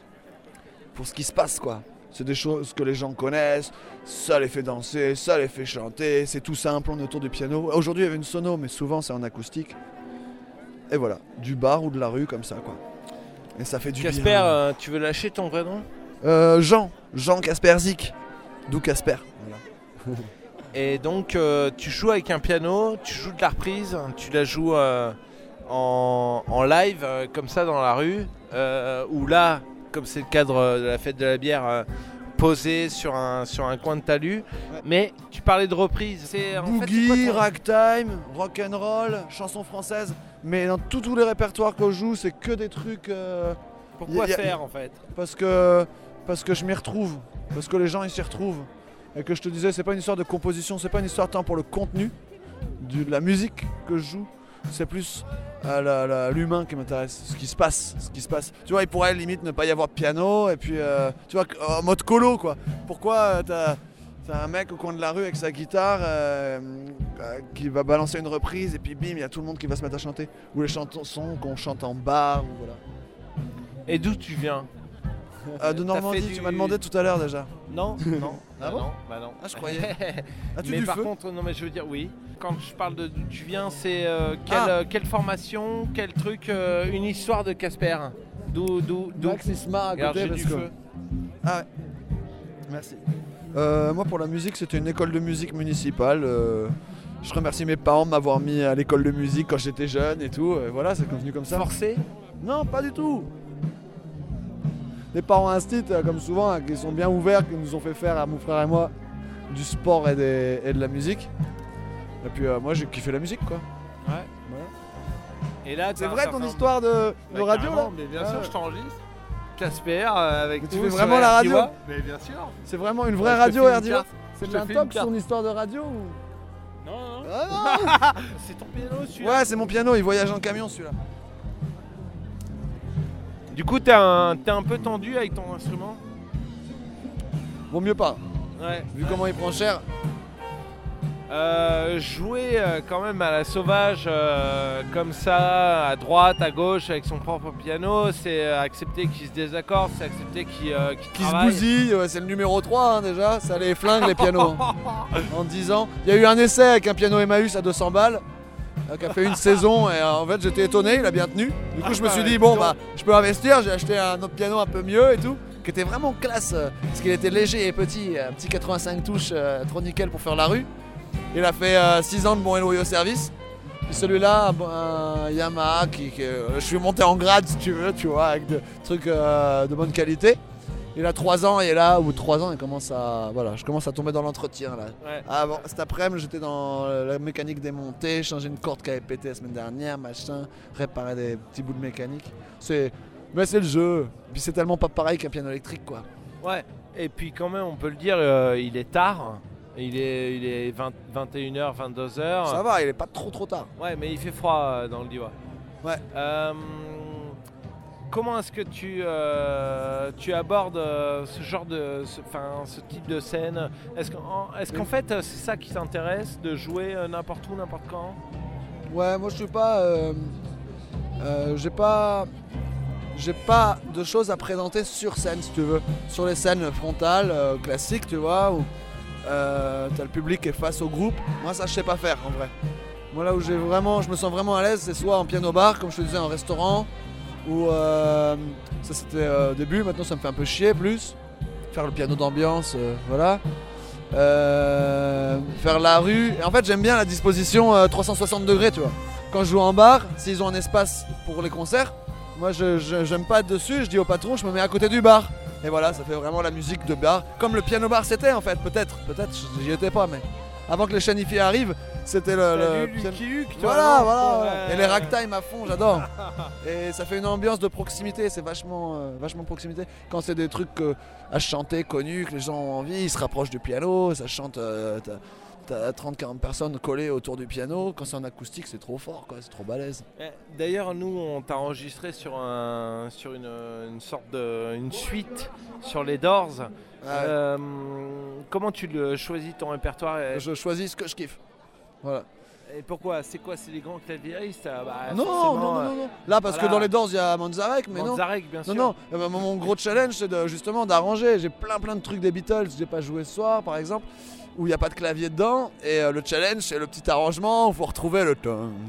ce qui se passe quoi. C'est des choses que les gens connaissent, ça les fait danser, ça les fait chanter, c'est tout simple, on est autour du piano. Aujourd'hui il y avait une sono, mais souvent c'est en acoustique. Et voilà, du bar ou de la rue comme ça quoi. Et ça fait du bien. Casper, tu veux lâcher ton vrai nom? Jean Casper Zik, d'où Casper. Voilà. Et donc tu joues avec un piano, tu joues de la reprise, tu la joues en live comme ça dans la rue, ou là, comme c'est le cadre de la fête de la bière, posé sur un coin de talus. Ouais. Mais tu parlais de reprise, c'est boogie, ragtime, rock'n'roll, chansons françaises. Mais dans tous les répertoires que je joue, c'est que des trucs. Pourquoi faire en fait? Parce que je m'y retrouve, parce que les gens ils s'y retrouvent. Et que je te disais, c'est pas une histoire de composition, c'est pas une histoire tant pour le contenu de la musique que je joue, c'est plus l'humain qui m'intéresse, ce qui se passe. Tu vois, il pourrait limite ne pas y avoir de piano, et puis tu vois, en mode colo quoi. Pourquoi t'as un mec au coin de la rue avec sa guitare qui va balancer une reprise, et puis bim, il y a tout le monde qui va se mettre à chanter. Ou les chansons qu'on chante en bar, ou voilà. Et d'où tu viens? De Normandie, tu m'as demandé tout à l'heure déjà. Non, non. Ah bon? Bah non. Ah je croyais. As-tu mais du par feu? contre, non mais je veux dire oui. Quand je parle de d'où tu viens, c'est quelle formation, quel truc, une histoire de Casper. D'où Max il se marre à côté parce que... Ah ouais. Merci. Moi pour la musique, c'était une école de musique municipale. Je remercie mes parents de m'avoir mis à l'école de musique quand j'étais jeune et tout. Voilà, c'est venu comme ça. Forcé? Non, pas du tout. Les parents instits, comme souvent, qui sont bien ouverts, qui nous ont fait faire à mon frère et moi du sport et de la musique. Et puis moi j'ai kiffé la musique quoi. Ouais. Et là, c'est vrai ton histoire de radio là? Mais bien sûr, je t'enregistre. Casper avec tu fais vraiment la radio? Mais bien sûr. C'est vraiment une vraie radio RDO? C'est de l'intox son histoire de radio ou... Non. Ah non. C'est ton piano celui-là? Ouais, c'est mon piano, il voyage en camion celui-là. Du coup, t'es un peu tendu avec ton instrument? Vaut mieux pas. Ouais. Vu comment il prend cher. Jouer quand même à la sauvage comme ça, à droite, à gauche, avec son propre piano, c'est accepter qu'il se désaccorde, c'est accepter qu'il se bousille, ouais, c'est le numéro 3 hein, déjà, ça les flingue les pianos. En 10 ans. Il y a eu un essai avec un piano Emmaüs à 200 balles. Qui a fait une saison et en fait j'étais étonné, il a bien tenu. Du coup je me suis dit bon bah je peux investir, j'ai acheté un autre piano un peu mieux et tout, qui était vraiment classe parce qu'il était léger et petit, un petit 85 touches trop nickel pour faire la rue. Il a fait 6 ans de bon et loyaux service. Puis celui-là, un Yamaha je suis monté en grade si tu veux, tu vois, avec des trucs de bonne qualité. Il a 3 ans et là, au bout de 3 ans, je commence à tomber dans l'entretien là. Ouais. Avant, cet après-midi, j'étais dans la mécanique démontée, changer une corde qui avait pété la semaine dernière, machin, réparer des petits bouts de mécanique. Mais c'est le jeu. Puis c'est tellement pas pareil qu'un piano électrique quoi. Ouais. Et puis quand même, on peut le dire, il est tard. Il est 21h, 22h. Ça va, il est pas trop tard. Ouais, mais il fait froid dans le Diois. Ouais. Comment est-ce que tu abordes ce genre ce type de scène? Est-ce qu'en fait c'est ça qui t'intéresse, de jouer n'importe où, n'importe quand? Ouais, moi je suis pas... j'ai pas de choses à présenter sur scène si tu veux. Sur les scènes frontales, classiques tu vois, où t'as le public qui est face au groupe. Moi ça je sais pas faire en vrai. Moi là où je me sens vraiment à l'aise, c'est soit en piano bar, comme je te disais, en restaurant, ou ça c'était au début, maintenant ça me fait un peu chier plus. Faire le piano d'ambiance, voilà. Faire la rue. Et en fait j'aime bien la disposition 360 degrés tu vois. Quand je joue en bar, s'ils ont un espace pour les concerts, moi j'aime pas être dessus, je dis au patron je me mets à côté du bar. Et voilà, ça fait vraiment la musique de bar. Comme le piano bar c'était en fait, peut-être j'y étais pas mais. Avant que les Chanifiés arrivent, c'était le Lucky Luke, voilà. Et les ragtime à fond, j'adore. Et ça fait une ambiance de proximité, c'est vachement proximité. Quand c'est des trucs à chanter, connus, que les gens ont envie, ils se rapprochent du piano, ça chante. t'as 30-40 personnes collées autour du piano. Quand c'est en acoustique, c'est trop fort, quoi, c'est trop balèze. D'ailleurs, nous, on t'a enregistré sur une sorte de une suite sur les Doors. Comment tu choisis ton répertoire Je choisis ce que je kiffe. Voilà. Et pourquoi? C'est quoi? C'est les grands claviéristes? Non. Là, parce que dans les Doors, il y a Manzarek, mais Manzarek, bien sûr. Non. Mon gros challenge, c'est justement d'arranger. J'ai plein de trucs des Beatles que j'ai pas joué ce soir, par exemple, où il n'y a pas de clavier dedans. Et le challenge, c'est le petit arrangement où il faut retrouver le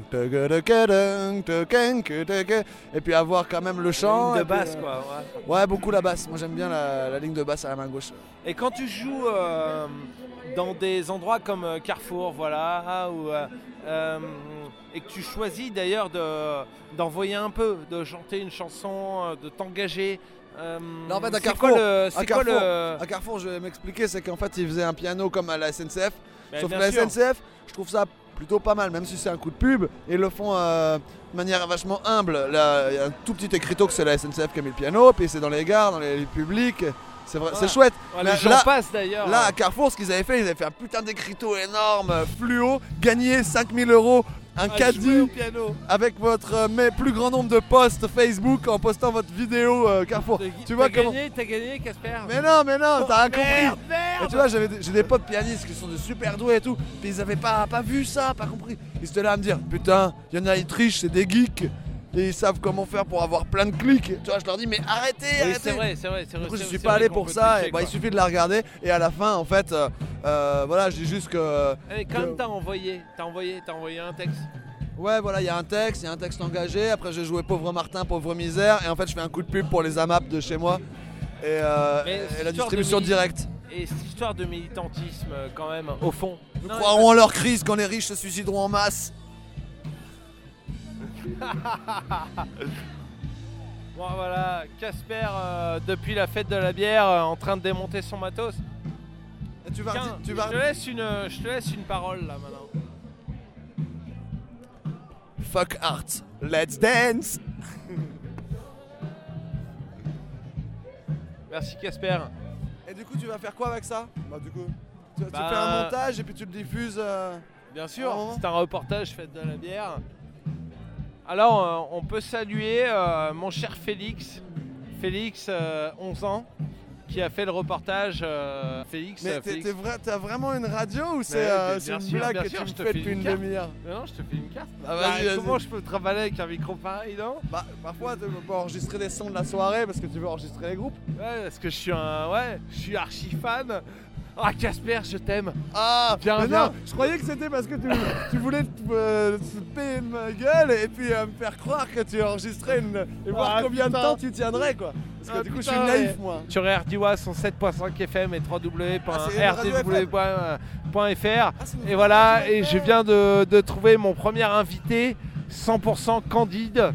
et puis avoir quand même le chant. La ligne de basse, quoi. Ouais, beaucoup la basse. Moi, j'aime bien la ligne de basse à la main gauche. Et quand tu joues dans des endroits comme Carrefour, voilà, et que tu choisis d'ailleurs d'envoyer un peu, de chanter une chanson, de t'engager. Non, en fait, à Carrefour, je vais m'expliquer, c'est qu'en fait, ils faisaient un piano comme à la SNCF. Sauf que la SNCF, je trouve ça plutôt pas mal, même si c'est un coup de pub. Et ils le font de manière vachement humble. Là, il y a un tout petit écriteau que c'est la SNCF qui a mis le piano, puis c'est dans les gares, dans les lieux publics. C'est vrai, c'est chouette. Les gens passent d'ailleurs. Là, à Carrefour, ce qu'ils avaient fait, ils avaient fait un putain d'écriteau énorme, fluo, gagné 5 000 €. Un caddie avec votre plus grand nombre de posts Facebook en postant votre vidéo Carrefour. Tu vois comment T'as gagné, Casper. Mais non, t'as rien compris. Merde. Et tu vois, j'ai des potes pianistes qui sont de super doués et tout, puis ils avaient pas vu ça, pas compris. Ils étaient là à me dire, putain, il y en a, ils trichent, c'est des geeks. Et ils savent comment faire pour avoir plein de clics. Tu vois, je leur dis, mais arrêtez. C'est vrai. Du coup, je suis pas allé pour ça. Et il suffit de la regarder. Et à la fin, en fait, voilà, je dis juste que. Quand même, t'as envoyé un texte. Ouais, voilà, il y a un texte engagé. Après, j'ai joué Pauvre Martin, Pauvre Misère. Et en fait, je fais un coup de pub pour les AMAP de chez moi. Et la distribution directe. Et cette histoire de militantisme, quand même, au fond. Nous croirons en leur crise quand les riches se suicideront en masse. Bon, voilà, Casper, depuis la fête de la bière, en train de démonter son matos. Et je te laisse une parole là maintenant. Fuck art, let's dance. Merci Casper. Et du coup, tu vas faire quoi avec ça? Tu fais un montage et puis tu le diffuses. Bien sûr, c'est un reportage fête de la bière. Alors, on peut saluer mon cher Félix, 11 ans, qui a fait le reportage. Félix. T'as vraiment une radio ou c'est une blague que tu me fais depuis une demi-heure? Non, je te fais une carte. Vas-y. Comment je peux travailler avec un micro pareil, non? Parfois, tu peux enregistrer des sons de la soirée parce que tu veux enregistrer les groupes. Ouais, parce que je suis archi fan. Ah, Casper, je t'aime. Ah, viens. Non, je croyais que c'était parce que tu voulais te payer de ma gueule et puis me faire croire que tu enregistrais et voir combien de temps tu tiendrais, quoi. Parce que du coup, je suis naïf, moi. Sur RDWA, son 7.5 FM et www.rdw.fr. Et voilà, et je viens de trouver mon premier invité 100% candide.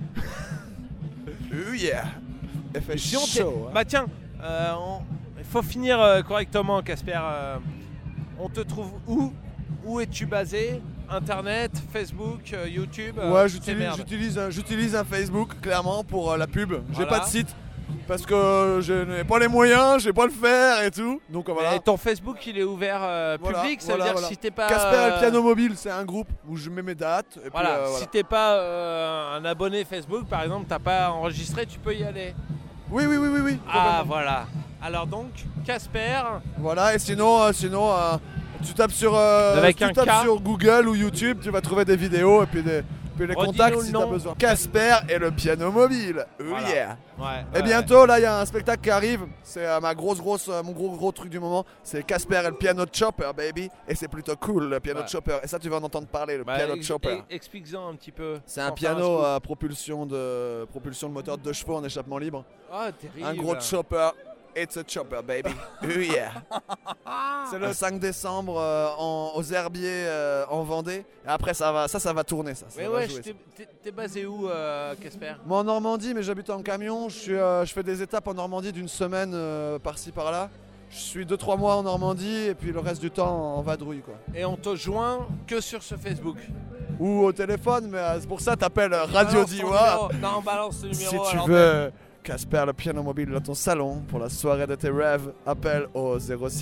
Oh yeah. Effet chaud. Bah tiens, il faut finir correctement, Casper. On te trouve où? Où es-tu basé? Internet, Facebook, YouTube? Ouais, j'utilise un Facebook, clairement, pour la pub. J'ai pas de site. Parce que je n'ai pas les moyens, je sais pas le faire et tout. Donc voilà. Et ton Facebook, il est ouvert public, ça veut dire que si t'es pas... Casper et le piano mobile, c'est un groupe où je mets mes dates. Et voilà, puis, si t'es pas un abonné Facebook, par exemple, t'as pas enregistré, tu peux y aller. Oui. Ah, voilà. Alors donc, Casper. Voilà, et sinon tu tapes sur Google ou YouTube, tu vas trouver des vidéos et puis les contacts si tu as besoin. Casper et le piano mobile. Voilà. Yeah. Ouais, et bientôt, là, il y a un spectacle qui arrive. C'est mon gros truc du moment. C'est Casper et le piano chopper, baby. Et c'est plutôt cool, le piano chopper. Et ça, tu vas en entendre parler, le piano chopper. Explique-en un petit peu. C'est un piano à propulsion de moteur de 2 chevaux en échappement libre. Ah, terrible. Un gros chopper. It's a chopper, baby. Oh yeah. C'est le 5 décembre aux Herbiers en Vendée. Et après, ça va tourner. T'es basé où, Casper? Moi, en Normandie, mais j'habite en camion. Je fais des étapes en Normandie d'une semaine par-ci par-là. Je suis 2-3 mois en Normandie et puis le reste du temps en vadrouille, quoi. Et on te joint que sur ce Facebook? Ou au téléphone, mais c'est pour ça t'appelles Radio Diwa. Non, balance le numéro. Si tu veux Casper le piano mobile dans ton salon pour la soirée de tes rêves, appelle au 06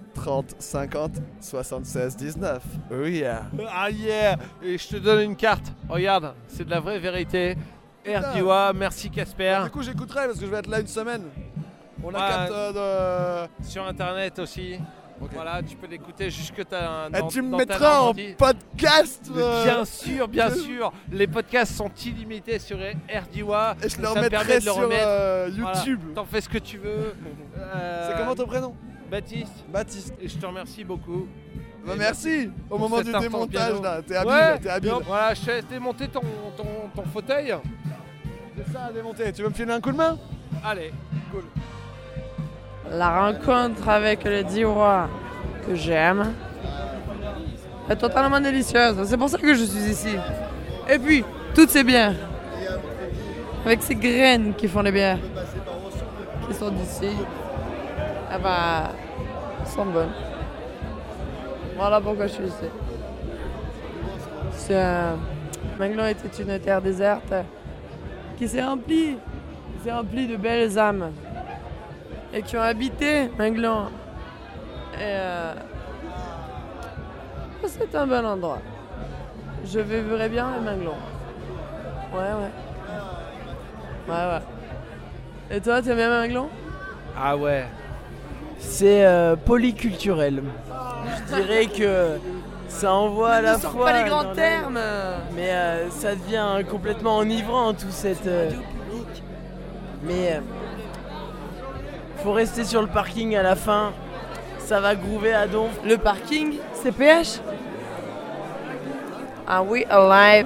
30 50 76 19. Oh yeah. Ah yeah. Et je te donne une carte. Regarde, c'est de la vraie vérité. RDUA, merci Casper. Du coup, j'écouterai parce que je vais être là une semaine. On a Ouais. 4 de... Sur internet aussi. Ok. Voilà, tu peux l'écouter jusque t'as Eh, tu me mettras en podcast. Bien sûr, bien sûr. Les podcasts sont illimités sur RDUA. Et je le Ça remettrai permet de le sur, remettre. YouTube. Voilà, t'en fais ce que tu veux. C'est comment ton prénom? Baptiste. Baptiste. Et je te remercie beaucoup. Bah, merci. Au pour moment cet du instant démontage, piano. là, t'es habile, Ouais, t'es habile. donc, voilà, je t'ai démonté ton fauteuil. C'est ça à démonter. Tu veux me filer un coup de main? Allez, cool. La rencontre avec le Diois que j'aime est totalement délicieuse. C'est pour ça que je suis ici. Et puis, toutes ces bières, avec ces graines qui font les bières, qui sont d'ici, eh ben, sont bonnes. Voilà pourquoi je suis ici. Manglon était une terre déserte qui s'est remplie de belles âmes et qui ont habité Manglon. Et c'est un bel endroit. Je vivrais bien à Manglon. Ouais. Et toi, tu aimes bien Manglon? Ah ouais. C'est polyculturel. Je dirais que ça envoie à la Ne sors fois. pas les grands dans termes. Mais ça devient complètement enivrant tout cette. Mais faut rester sur le parking à la fin. Ça va groover à donf. Le parking, c'est PH? Are we alive?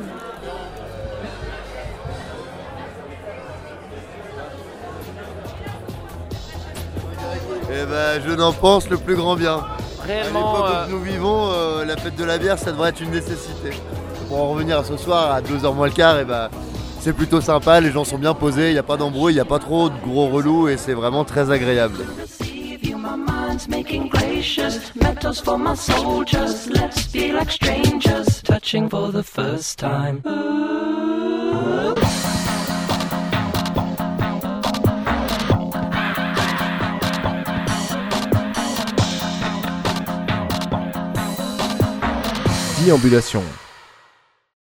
Eh ben, je n'en pense le plus grand bien. Réellement, À l'époque où nous vivons, la fête de la bière, ça devrait être une nécessité. Pour en revenir à ce soir, à 2h moins le quart, et ben, c'est plutôt sympa, les gens sont bien posés, il n'y a pas d'embrouille, il n'y a pas trop de gros relous et c'est vraiment très agréable. My mind's making gracious metals for my soldiers. Let's be like strangers, touching for the first time. Déambulation.